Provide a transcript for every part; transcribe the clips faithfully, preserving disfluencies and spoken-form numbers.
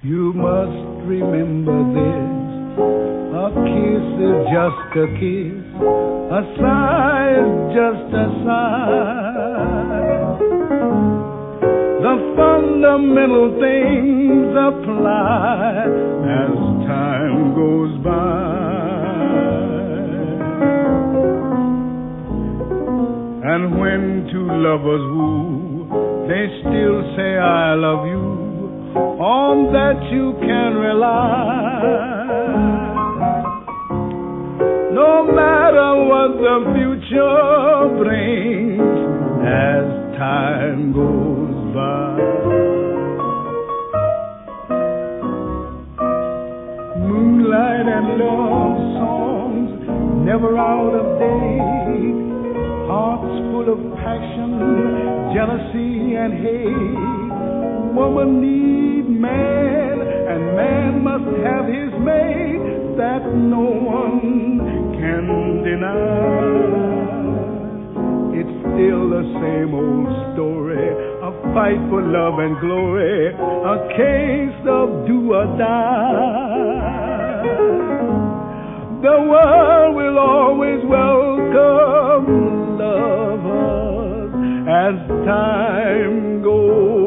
You must remember this. A kiss is just a kiss. A sigh is just a sigh. The fundamental things apply as time goes by. And when two lovers woo, they still say I love you. On that you can rely. No matter what the future brings as time goes by. Moonlight and love songs never out of date. Hearts full of passion, jealousy and hate. Woman need man, and man must have his mate. That no one can deny. It's still the same old story, a fight for love and glory, a case of do or die. The world will always welcome lovers as time goes.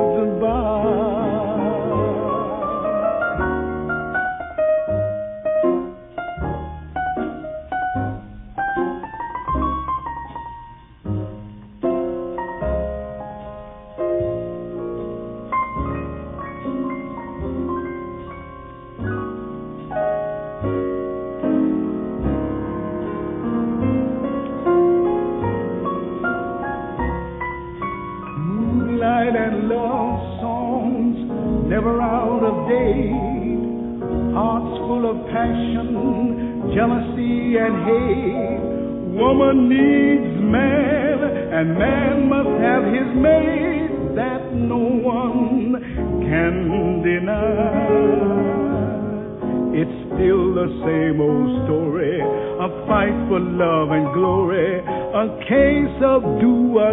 And love songs never out of date. Hearts full of passion, jealousy and hate. Woman needs man, and man must have his mate. That no one can deny. It's still the same old story, a fight for love and glory, a case of do or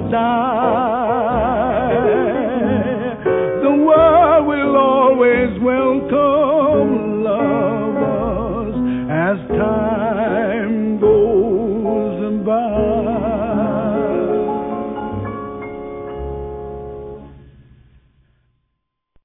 die. The world will always welcome